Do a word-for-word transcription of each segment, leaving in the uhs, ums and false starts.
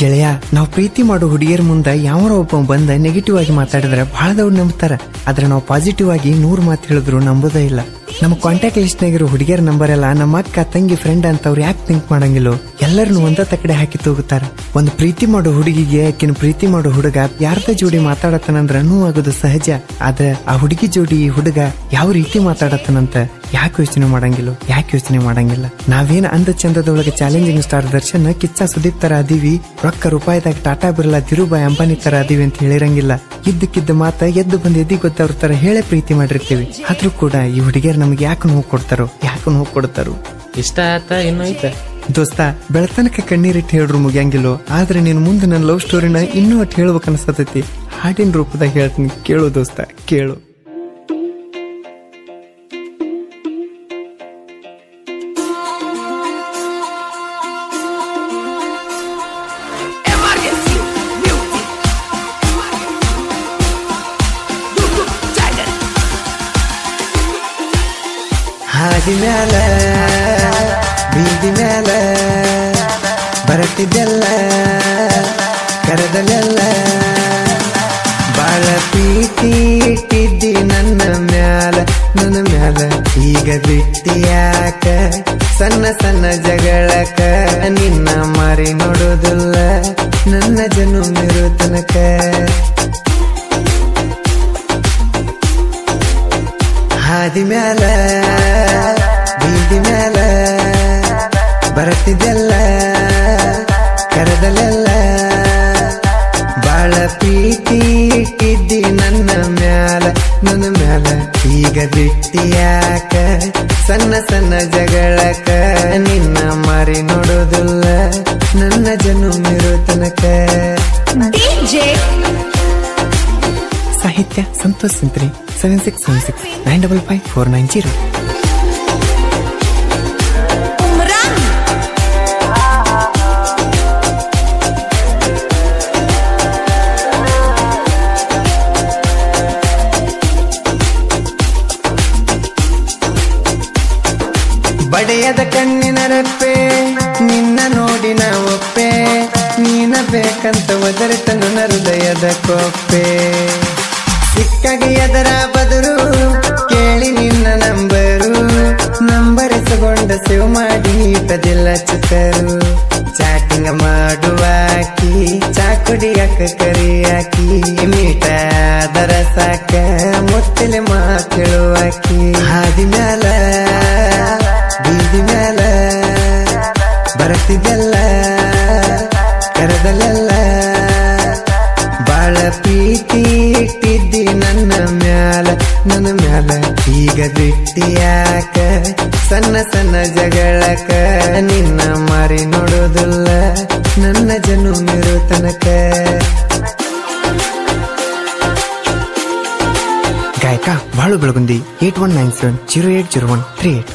ಗೆಳೆಯ, ನಾವ್ ಪ್ರೀತಿ ಮಾಡೋ ಹುಡುಗಿಯರ ಮುಂದ ಯಾವರ ಒಬ್ಬ ಬಂದ ನೆಗೆಟಿವ್ ಆಗಿ ಮಾತಾಡಿದ್ರೆ ಬಹಳ ದೊಡ್ಡ ನಂಬ್ತಾರ. ಆದ್ರೆ ನಾವು ಪಾಸಿಟಿವ್ ಆಗಿ ನೂರ್ ಮಾತು ಹೇಳಿದ್ರು ನಂಬೋದೇ ಇಲ್ಲ. ನಮ್ಮ ಕಾಂಟ್ಯಾಕ್ಟ್ ಲಿಸ್ಟ್ ನಾಗಿರೋ ಹುಡುಗಿಯರ ನಂಬರ್ ಎಲ್ಲ ನಮ್ಮ ಅಕ್ಕ, ತಂಗಿ, ಫ್ರೆಂಡ್ ಅಂತ ಅವ್ರು ಯಾಕೆ ಥಿಂಕ್ ಮಾಡಂಗಿಲ್ಲೋ, ಎಲ್ಲರನ್ನು ಒಂದ ತಕಡೆ ಹಾಕಿ ತಗೋತಾರ. ಒಂದು ಪ್ರೀತಿ ಮಾಡೋ ಹುಡುಗಿಗೆ ಆಕಿನ ಪ್ರೀತಿ ಮಾಡೋ ಹುಡುಗ ಯಾರ್ದ ಜೋಡಿ ಮಾತಾಡತ್ತನಂದ್ರ ನೋವು ಆಗೋದು ಸಹಜ. ಆದ್ರೆ ಆ ಹುಡುಗಿ ಜೋಡಿ ಹುಡುಗ ಯಾವ ರೀತಿ ಮಾತಾಡತ್ತನಂತ ಯಾಕೆ ಯೋಚನೆ ಮಾಡಂಗಿಲ್ಲ ಯಾಕೆ ಯೋಚನೆ ಮಾಡಂಗಿಲ್ಲ ನಾವೇನ್ ಅಂದ ಚಂದದೊಳಗೆ ಚಾಲೆಂಜಿಂಗ್ ಸ್ಟಾರ್ ದರ್ಶನ್, ಕಿಚ್ಚ ಸುದೀಪ್ ತರ ಅದೀವಿ, ರೊಕ್ಕ ರೂಪಾಯಿದಾಗ ಟಾಟಾ ಬಿರ್ಲಾ, ಧಿರುಭಾಯ್ ಅಂಬಾನಿ ತರ ಅದೀವಿ ಅಂತ ಹೇಳಿರಂಗಿಲ್ಲ. ಇದ್ದಕ್ಕಿದ್ದ ಮಾತ ಎದ್ದು ಬಂದು ಎದಿ ಗೊತ್ತವ್ರ ತರ ಹೇಳೇ ಪ್ರೀತಿ ಮಾಡಿರ್ತೀವಿ. ಆದ್ರೂ ಕೂಡ ಈ ಹುಡುಗಿಯರ್ ನಮ್ಗೆ ಯಾಕೆ ನೋವು ಕೊಡ್ತಾರೋ ಯಾಕೆ ನೋವು ಕೊಡ್ತಾರೋ. ಇಷ್ಟ ಆತ ಇನ್ನೂ ಐತ ದೋಸ್ತ, ಬೆಳತನಕ ಕಣ್ಣೀರಿಟ್ಟು ಹೇಳ್ರು ಮುಗಿಯಂಗಿಲ್ಲೋ. ಆದ್ರೆ ನೀನ್ ಮುಂದೆ ನನ್ನ ಲವ್ ಸ್ಟೋರಿನ ಇನ್ನೂ ಅಟ್ ಹೇಳ್ಬೇಕು ಅನ್ಸತೈತಿ. ಹಾಡಿನ ರೂಪದಾಗ ಹೇಳ್ತೀನಿ, ಕೇಳು ದೋಸ್ತ ಕೇಳು. ಹಾದಿ ಮ್ಯಾಲ ಬೀದಿ ಮ್ಯಾಲ ಬರಟ್ಟಿದ್ದೆಲ್ಲ ಕರೆದಲೆಲ್ಲ ಬಾಳ ಪ್ರೀತಿ ಇಟ್ಟಿದ್ದಿ ನನ್ನ ಮ್ಯಾಲ ನನ್ನ ಮ್ಯಾಲ. ಈಗ ಬಿಟ್ಟಿಯಾಕ ಸಣ್ಣ ಸಣ್ಣ ಜಗಳಕ, ನಿನ್ನ ಮಾರಿ ನೋಡೋದಿಲ್ಲ ನನ್ನ ಜನುಮಿರೋ ತನಕ. ಹಾದಿ ಮ್ಯಾಲ ಬೀದಿ ಮ್ಯಾಲ ಬರತ್ತಿದ್ದೆಲ್ಲ ಕರೆದಲೆಲ್ಲ ಬಾಳ ಪ್ರೀತಿ ಇಟ್ಟಿದ್ದಿ ನನ್ನ ಮ್ಯಾಲ ನನ್ನ ಮ್ಯಾಲ. ಈಗ ಬಿಟ್ಟಿಯಾಕ ಸಣ್ಣ ಸಣ್ಣ ಜಗಳಕ, ನಿನ್ನ ಮಾರಿ ನೋಡೋದಿಲ್ಲ ನನ್ನ ಜನುಮಿರೋ ತನಕ. ಸಾಹಿತ್ಯ Santosh Sintri, seven six seven six nine double five four nine zero. ಬಡೆಯದ ಕಣ್ಣಿನ ರೆಪ್ಪೆ ನಿನ್ನ ನೋಡಿ ನಾ ಒಪ್ಪೆ, ನೀನ ಬೇಕಂತ ಒದರಿತ ನನ್ನ ಹೃದಯದ ಕೊಪ್ಪೆ. ಸಿಕ್ಕಾಗ ಎದರ ಬದರು ಕೇಳಿ ನಿನ್ನ ನಂಬರು, ನಂಬರಿಸಿಕೊಂಡ ಸೇವ್ ಮಾಡಿ ಇಟ್ಟದಿಲ್ಲ ಚಿಕ್ಕರು. ಚಾಟಿಂಗ್ ಮಾಡುವಾಕಿ ಚಾಕುಡಿಯಾಕ ಕರಿಯಾಕಿ, ಮೀಟ ದರ ಸಾಕ ಮುತ್ತಿಲೆ ಮಾತೇಳುವಾಕಿ. ಹಾದಿ ಮ್ಯಾಲ ಬೀದಿ ಮ್ಯಾಲ ಬರತ್ತಿದ್ದೆಲ್ಲ ಕರೆದಲೆಲ್ಲ ಬಾಳ ಪ್ರೀತಿ ಇಟ್ಟಿದ್ದಿ ನನ್ನ ಮ್ಯಾಲ ನನ್ನ ಮ್ಯಾಲ. ಈಗ ಬಿಟ್ಟಿಯಾಕ ಸಣ್ಣ ಸಣ್ಣ ಜಗಳಕ, ನಿನ್ನ ಮಾರಿ ನೋಡೋದಿಲ್ಲ ನನ್ನ ಜನುಮಿರೋ ತನಕ. ಗಾಯಕ Balu Belagundi eight one nine seven zero eight zero one three eight.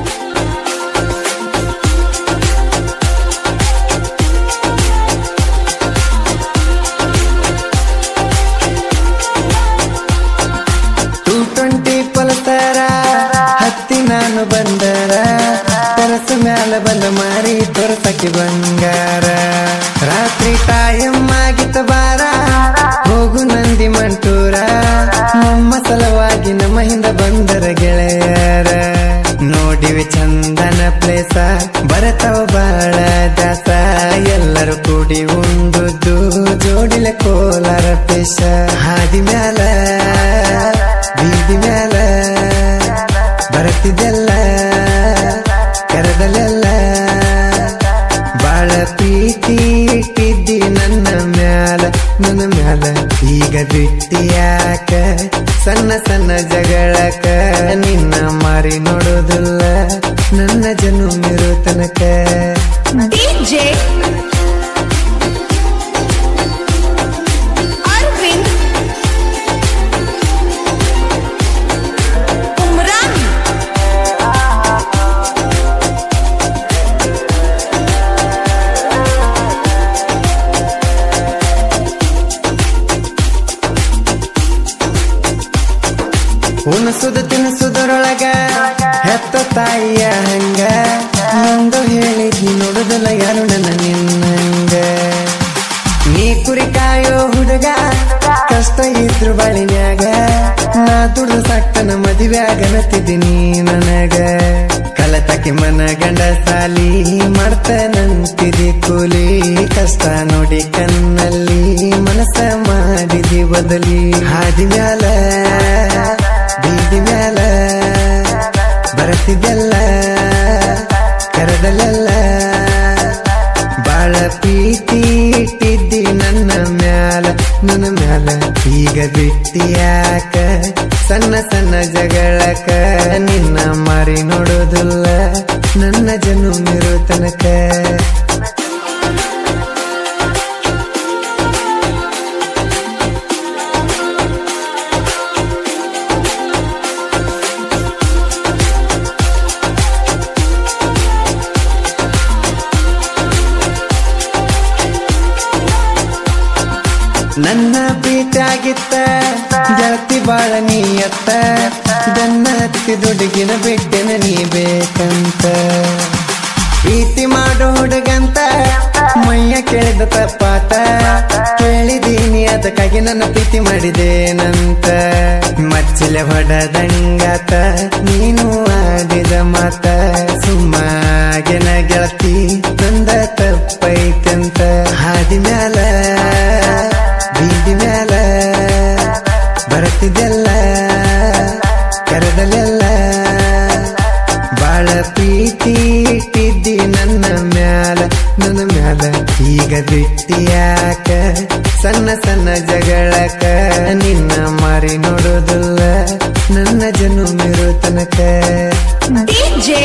ಹತ್ತಿ ನಾನು ಬಂದರ ತರಸ ಮ್ಯಾಲ ಬಂದ ಮಾರಿ ತೋರಸಕ್ಕೆ ಬಂಗಾರ. ರಾತ್ರಿ ಟೈಮ್ ಆಗಿತ್ತ ಬಾರ ಹೋಗು ನಂದಿ ಮಂಟೂರ, ನಮ್ಮ ಸಲವಾಗಿ ನಮ್ಮ ಹಿಂದ ಬಂದರ ಗೆಳೆಯರ. ನೋಡಿವಿ ಚಂದನ ಪ್ಲೇಸ ಬರತಾವ ಬಾಳ ದಾಸ, ಎಲ್ಲರೂ ಕೂಡಿ ಉಂಡುದು ಜೋಡಿಲೆ ಕೋಲಾರ ಪೇಶ. ಹಾದಿ ಮ್ಯಾಲ ಬೀದಿ ಮ್ಯಾಲ ಬರತ್ತಿದ್ದೆಲ್ಲ ಕರೆದಲೆಲ್ಲ ಬಾಳ ಪ್ರೀತಿ ಇಟ್ಟಿದ್ದಿ ನನ್ನ ಮ್ಯಾಲ ನನ್ನ ಮ್ಯಾಲ. ಈಗ ಬಿಟ್ಟಿಯಾಕ ಸಣ್ಣ ಸಣ್ಣ ಜಗಳಕ, ನಿನ್ನ ಮಾರಿ ನೋಡೋದಿಲ್ಲ ನನ್ನ ಜನುಮಿರೋ ತನಕ. ಡಿಜೆ ಉಣಸುದು ತಿನಿಸುದರೊಳಗ ಹೆತ್ತ ತಾಯಿಯ ಹಂಗ, ಎಂದು ಹೇಳಿದ್ನಿ ನೋಡುದಲ್ಲ ಯಾರು ನನ್ನ ನಿನ್ನಂಗ. ಮಾಡಿದ್ರು ಬಾಳಿನ್ಯಾಗ ನಾ ದುಡ್ದು ಸಾಕ್ತನ ಮದುವೆಯಾಗನತ್ತಿದ್ದೀನಿ ನನಗ ಕಲತಕ್ಕೆ ಮನ ಗಂಡ ಸಾಲಿ ಮಾಡ್ತನಂತಿದಿ ಕೂಲಿ ಕಷ್ಟ ನೋಡಿ ಕಣ್ಣಲ್ಲಿ ಮನಸ್ಸ ಮಾಡಿದಿ ಬದಲಿ ಹಾದಿ ಮ್ಯಾಲ ಬೀದಿ ಮ್ಯಾಲ ಬರತಿದ್ದೆಲ್ಲ ಕರದಲ್ಲೆಲ್ಲ ಬಾಳ ಪ್ರೀತಿ ಇಟ್ಟಿದ್ದಿ ನನ್ನ ಮ್ಯಾಲ ನನ್ನ ಮ್ಯಾಲ ಈಗ ಬಿಟ್ಟಿಯಾಕ ಸಣ್ಣ ಸಣ್ಣ ಜಗಳಕ ನಿನ್ನ ಮಾರಿ ನೋಡೋದಿಲ್ಲ ನನ್ನ ಜನುಮಿರೋ ತನಕ ನನ್ನ ಪ್ರೀತಿಯಾಗಿತ್ತ ಗೆಳತಿ ಬಾಳ ನೀಯತ್ತ ಬೆನ್ನ ಹತ್ತಿ ದುಡುಗಿನ ಬಿಟ್ಟೆನ ನೀ ಬೇಕಂತ ಪ್ರೀತಿ ಮಾಡೋ ಹುಡುಗಂತ ಮೈಯ ಕೇಳಿದ ತಪ್ಪಾತ ಕೇಳಿದೀನಿ ಅದಕ್ಕಾಗಿ ನನ್ನ ಪ್ರೀತಿ ಮಾಡಿದೇನಂತ ಮಚ್ಚಲೆ ಹೊಡದಂಗಾತ ನೀನು ಆಡಿದ ಮಾತ ಸುಮ್ಮಾಗೆನ ಗೆಳತಿ ನಂದ ತಪ್ಪೈತಂತ ಹಾದಿ ಮ್ಯಾಲ ಬೀದಿ ಮ್ಯಾಲ ಬರತಿದ್ದೆಲ್ಲ ಕರದಲ್ಲೆಲ್ಲ ಬಾಳ ಪ್ರೀತಿ ಇಟ್ಟಿದ್ದಿ ನನ್ನ ಮ್ಯಾಲ ನನ್ನ ಮ್ಯಾಲ ಈಗ ಬಿಟ್ಟಿಯಾಕ ಸಣ್ಣ ಸಣ್ಣ ಜಗಳಕ ನಿನ್ನ ಮಾರಿ ನೋಡೋದಿಲ್ಲ ನನ್ನ ಜನುಮಿರೋ ತನಕ ಡಿಜೆ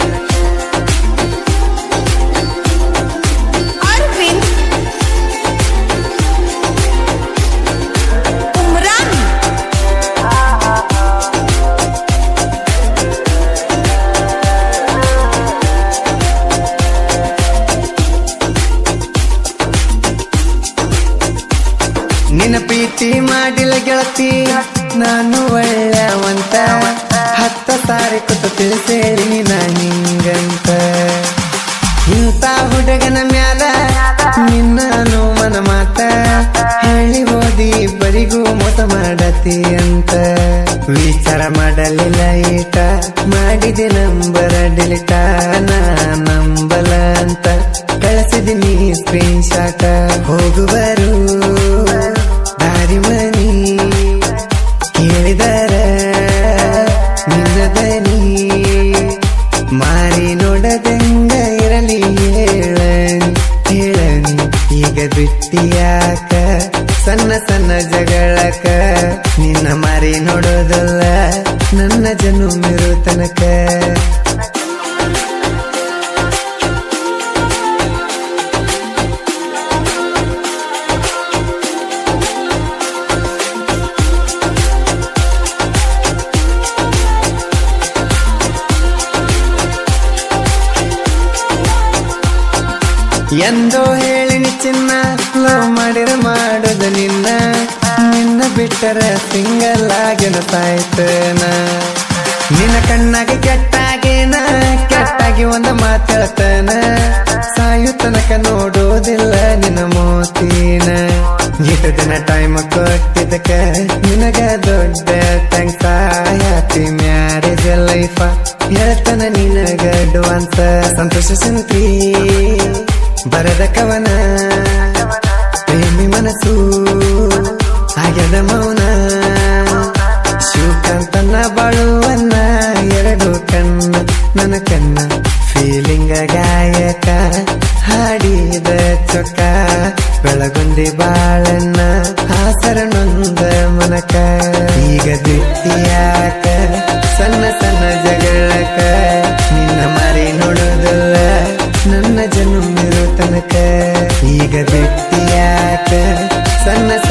ಅರವಿಂದ್ ಉಮ್ರಾನ್ ನಿನ್ನ ಪ್ರೀತಿ ಮಾಡಿಲ್ಲ ಗೆಳತಿ ನಾನು ಒಳ್ಳೆವಂತ ಹತ್ತ ಸಾರಿ ಕೂತು ತಿಳಿಸೇಳಿ ನಾ ಹಿಂಗಂತ ಇಂಥ ಹುಡುಗನ ಮ್ಯಾಲ ನಿನ್ನ ಮನ ಮಾತ ಹೇಳಿ ಓದಿ ಬರಿಗೂ ಮೋಸ ಮಾಡತಿ ಅಂತ ವಿಚಾರ ಮಾಡಲಿಲ್ಲ ಈಟ ಮಾಡಿದೆ ನಂಬರ ಡಿಲಿಟ ನಾ ನಂಬಲ ಅಂತ ಕಳಿಸಿದಿನಿ ಸ್ಕ್ರೀನ್ ಶಾಟ ಹೋಗುವರು ದಾರಿ ಮನಿ ಕೇಳಿದರ ನಿನ್ನ ದನಿ ಮಾರಿ ನೋಡದಂಗ ಇರಲಿ ಹೇಳನಿ ಹೇಳನಿ ಈಗ ಬಿಟ್ಟಿಯಾಕ ಸಣ್ಣ ಸಣ್ಣ ಜಗಳಕ ನಿನ್ನ ಮಾರಿ ನೋಡೋದಲ್ಲ ನನ್ನ ಜನುಮಿರೋ ತನಕ ಎಂದೋ ಹೇಳಿನಿ ಚಿನ್ನ ಲವ್ ಮಾಡಿರ ಮಾಡೋದು ನಿನ್ನ ನಿನ್ನ ಬಿಟ್ಟರ ಸಿಂಗಲ್ ಆಗಿನ ಸಾಯ್ತನ ನಿನ್ನ ಕಣ್ಣಾಗಿ ಕೆಟ್ಟಾಗೇನ ಕೆಟ್ಟಾಗಿ ಒಂದು ಮಾತಾಡ್ತನ ಸಾಯು ತನಕ ನೋಡೋದಿಲ್ಲ ನಿನ್ನ ಮೋತಿನ ಇಷ್ಟು ದಿನ ಟೈಮ್ ಕೊಟ್ಟಿದ್ದಕ್ಕ ನಿನಗ ದೊಡ್ಡ ಥ್ಯಾಂಕ್ಸ್ ಹ್ಯಾಪಿ ಮ್ಯಾರೇಜ್ ಲೈಫ ಹೇಳ್ತಾನ ನಿನಗ ಅಡ್ವಾನ್ಸ್ ಸಂತೋಷ ಸಂತ್ರಿ ಬರದ ಕವನ ಪ್ರೇಮಿ ಮನಸ್ಸು ಆಗ್ಯದ ಮೌನ ಶಿವಕಾಂತನ ಬಾಳುವನ್ನ ಎರಡು ಕಣ್ಣ ನನ್ನ ಕಣ್ಣ ಫೀಲಿಂಗ ಗಾಯಕ ಹಾಡಿದ ಚೊಕ್ಕ ಬೆಳಗುಂದಿ ಬಾಳನ್ನ ಹಾಸರ ನೊಂದ ಮನಕ ಈಗ ಬಿಟ್ಟಿಯಾಕ ಸಣ್ಣ ಸಣ್ಣ ಜಗಳಕ ನಿನ್ನ ಮಾರಿ ನೋಡೋದಲ್ಲ ನನ್ನ ಜನುಮಿರೋ ತನಕ ಈಗ ಬಿಟ್ಟಿಯಾಕ ಸಣ್ಣ